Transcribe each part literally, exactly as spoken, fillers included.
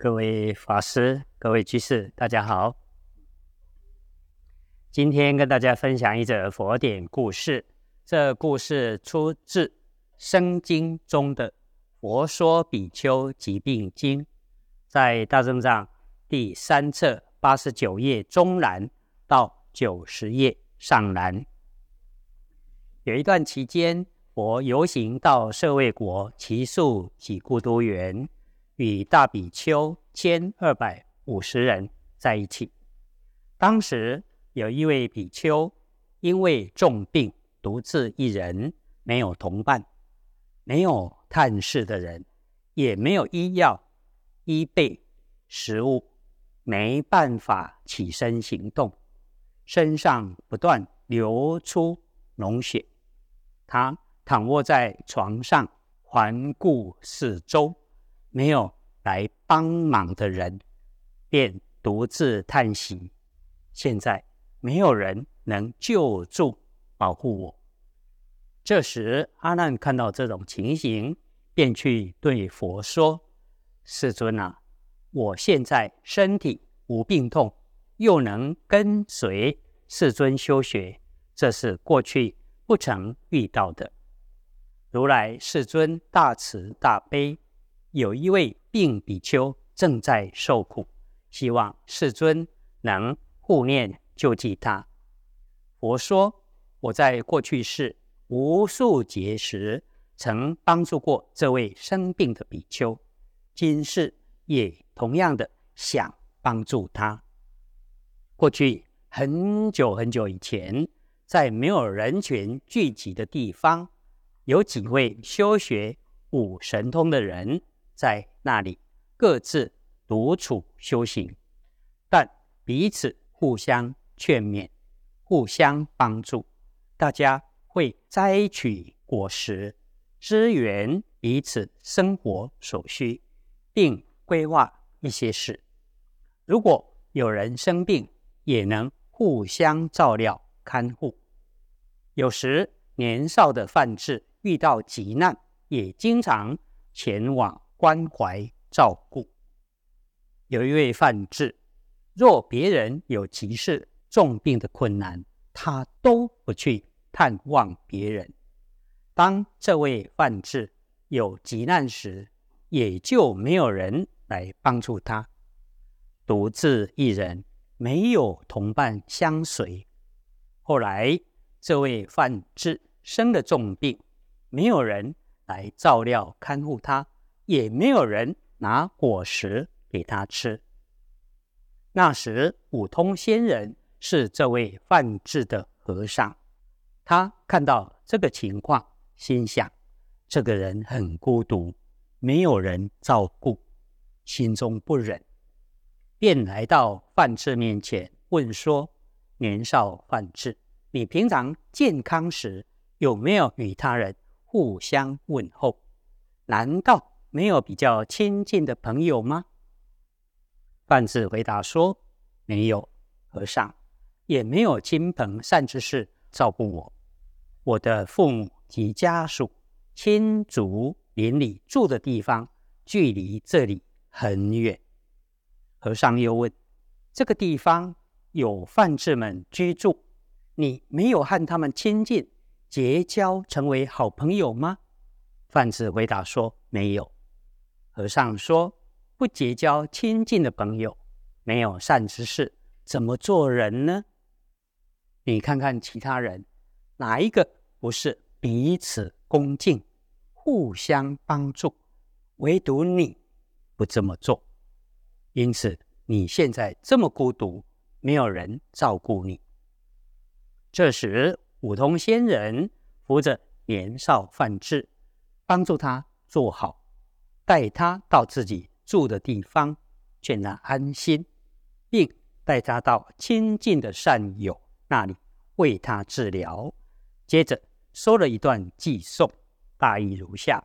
各位法师、各位居士，大家好。今天跟大家分享一则佛典故事。这故事出自《生经》中的《佛说比丘疾病经》，在大正藏第三册八十九页中栏到九十页上栏。有一段期间，佛游行到舍卫国，其数几孤独园，与大比丘千二百五十人在一起。当时有一位比丘，因为重病，独自一人，没有同伴，没有探视的人，也没有医药、衣被、食物，没办法起身行动，身上不断流出脓血。他躺卧在床上，环顾四周，没有来帮忙的人，便独自叹息：现在没有人能救助保护我。这时阿难看到这种情形，便去对佛说：世尊啊，我现在身体无病痛，又能跟随世尊修学，这是过去不曾遇到的。如来世尊大慈大悲，有一位病比丘正在受苦，希望世尊能护念救济他。佛说：我在过去世无数劫时，曾帮助过这位生病的比丘，今世也同样的想帮助他。过去很久很久以前，在没有人群聚集的地方，有几位修学五神通的人在那里各自独处修行，但彼此互相劝勉，互相帮助，大家会摘取果实，支援彼此生活所需，并规划一些事。如果有人生病，也能互相照料看护。有时年少的梵志遇到急难，也经常前往关怀照顾。有一位梵志，若别人有急事重病的困难，他都不去探望别人。当这位梵志有急难时，也就没有人来帮助他，独自一人，没有同伴相随。后来这位梵志生了重病，没有人来照料看护他，也没有人拿果实给他吃。那时五通仙人是这位梵志的和尚，他看到这个情况，心想这个人很孤独，没有人照顾，心中不忍，便来到梵志面前问说：年少梵志，你平常健康时有没有与他人互相问候？难道没有比较亲近的朋友吗？梵志回答说：没有，和尚，也没有亲朋善知识照顾我。我的父母及家属、亲族邻里住的地方距离这里很远。和尚又问：这个地方有梵志们居住，你没有和他们亲近结交成为好朋友吗？梵志回答说：没有。和尚说：不结交亲近的朋友，没有善知识，怎么做人呢？你看看其他人，哪一个不是彼此恭敬，互相帮助？唯独你不这么做，因此你现在这么孤独，没有人照顾你。这时五通仙人扶着年少梵志，帮助他做好，带他到自己住的地方，劝他安心，并带他到亲近的善友那里为他治疗。接着说了一段偈颂，大意如下：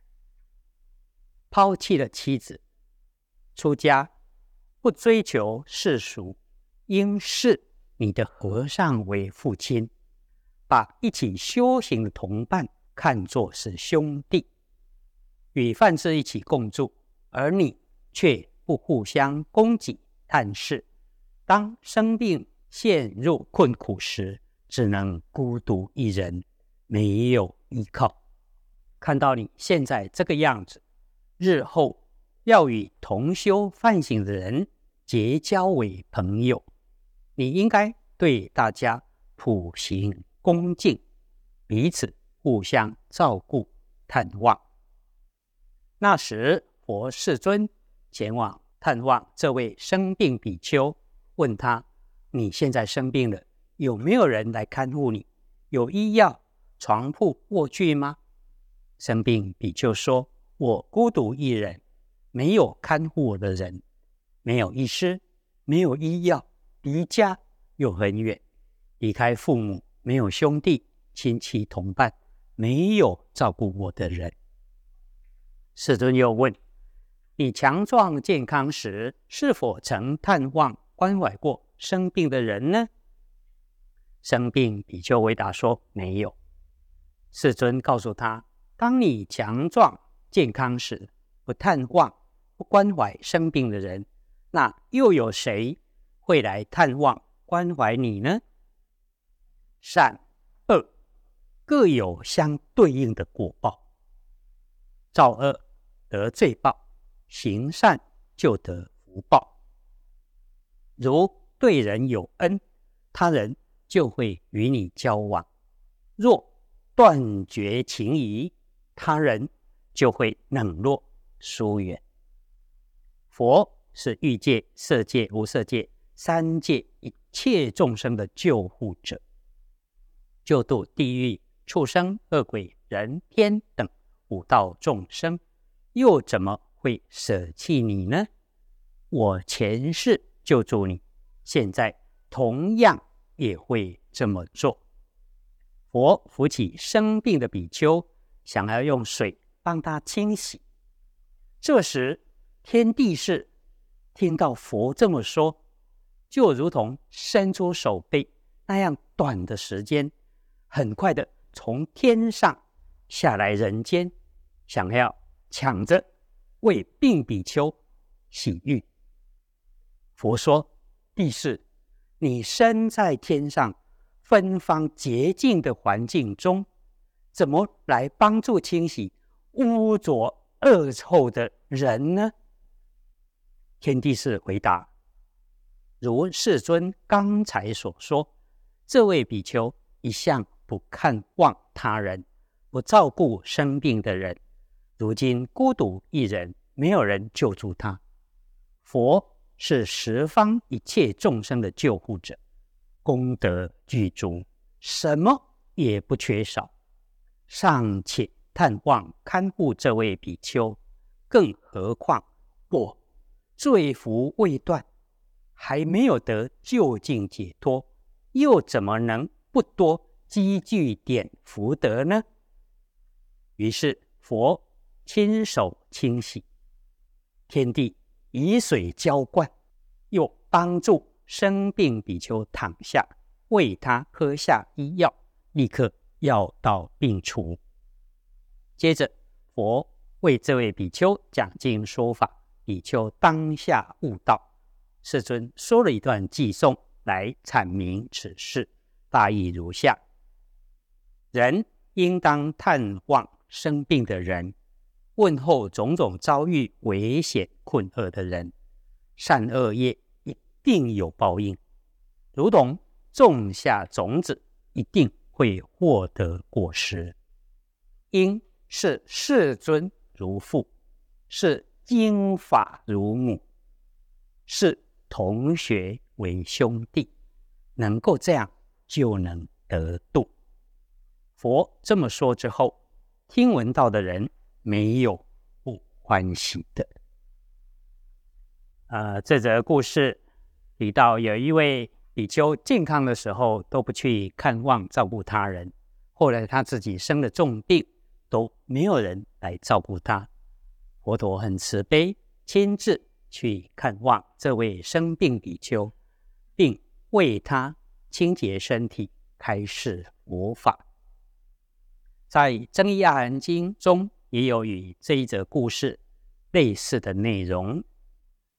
抛弃了妻子，出家，不追求世俗，应视你的和尚为父亲，把一起修行的同伴看作是兄弟，与梵志一起共住，而你却不互相供给探视，当生病陷入困苦时，只能孤独一人，没有依靠。看到你现在这个样子，日后要与同修梵行的人结交为朋友，你应该对大家普行恭敬，彼此互相照顾探望。那时佛世尊前往探望这位生病比丘，问他：你现在生病了，有没有人来看护你？有医药、床铺、卧具吗？生病比丘说：我孤独一人，没有看护我的人，没有医师，没有医药，离家又很远，离开父母，没有兄弟亲戚同伴，没有照顾我的人。世尊又问：你强壮健康时，是否曾探望关怀过生病的人呢？生病比丘回答说：没有。世尊告诉他：当你强壮健康时，不探望不关怀生病的人，那又有谁会来探望关怀你呢？善恶各有相对应的果报，造恶得罪报，行善就得福报。如对人有恩，他人就会与你交往；若断绝情谊，他人就会冷落疏远。佛是欲界、色界、无色界三界一切众生的救护者，救度地狱、畜生、恶鬼、人天等五道众生，又怎么会舍弃你呢？我前世救助你，现在同样也会这么做。佛扶起生病的比丘，想要用水帮他清洗。这时天地士听到佛这么说，就如同伸出手背那样短的时间，很快的从天上下来人间，想要抢着为病比丘洗浴。佛说：地士，你身在天上芬芳洁净的环境中，怎么来帮助清洗污浊恶臭的人呢？天地士回答：如世尊刚才所说，这位比丘一向不看望他人，不照顾生病的人，如今孤独一人，没有人救助他。佛是十方一切众生的救护者，功德具足，什么也不缺少，尚且探望看护这位比丘，更何况我罪福未断，还没有得究竟解脱，又怎么能不多积聚点福德呢？于是佛亲手清洗，天地以水浇灌，又帮助生病比丘躺下，为他喝下医药，立刻药到病除。接着佛为这位比丘讲经说法，比丘当下悟道。世尊说了一段偈颂来阐明此事，大意如下：人应当探望生病的人，问候种种遭遇危险困厄的人，善恶业一定有报应，如同种下种子，一定会获得果实。因是世尊如父，是经法如母，是同学为兄弟，能够这样就能得度。佛这么说之后，听闻到的人没有不欢喜的。呃，这则故事提到有一位比丘健康的时候都不去看望照顾他人，后来他自己生了重病，都没有人来照顾他。佛陀很慈悲，亲自去看望这位生病比丘，并为他清洁身体，开示佛法。在《增一阿含经》中也有与这一则故事类似的内容。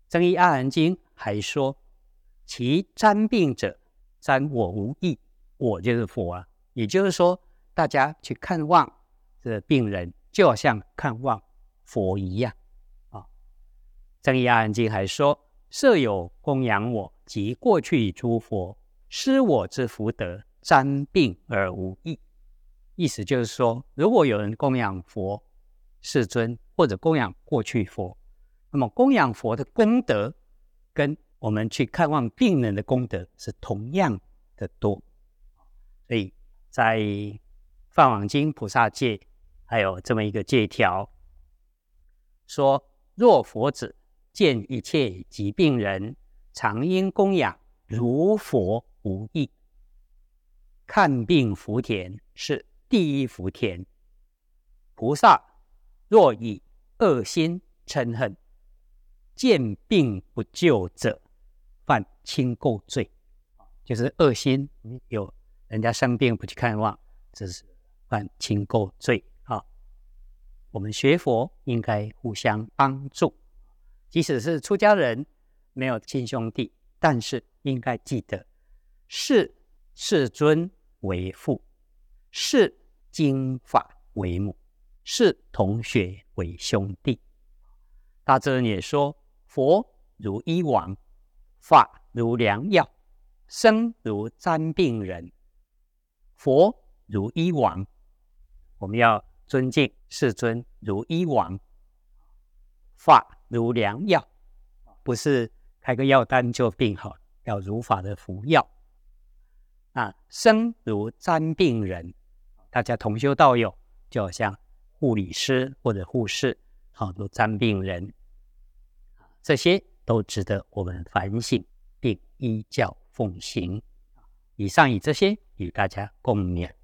增一阿含经还说，其瞻病者，瞻我无益，我就是佛啊。也就是说，大家去看望这病人，就好像看望佛一样啊。增一阿含经还说，设有供养我及过去诸佛，施我之福德，瞻病而无益。意思就是说，如果有人供养佛世尊，或者供养过去佛，那么供养佛的功德跟我们去看望病人的功德是同样的多。所以在梵网经菩萨戒还有这么一个戒条，说若佛子见一切疾病人，常应供养，如佛无异。看病福田是第一福田。菩萨若以恶心嗔恨，见病不救者，犯轻垢罪。就是恶心，有人家生病不去看望，这是犯轻垢罪啊。我们学佛应该互相帮助，即使是出家人没有亲兄弟，但是应该记得视世尊为父，视经法为母，视同学为兄弟。大智人也说，佛如医王，法如良药，僧如瞻病人。佛如医王，我们要尊敬世尊如医王，法如良药，不是开个药单就病好，要如法的服药。啊，僧如瞻病人，大家同修道友就好像护理师或者护士，好，如瞻病人，这些都值得我们反省并依教奉行。以上以这些与大家共勉。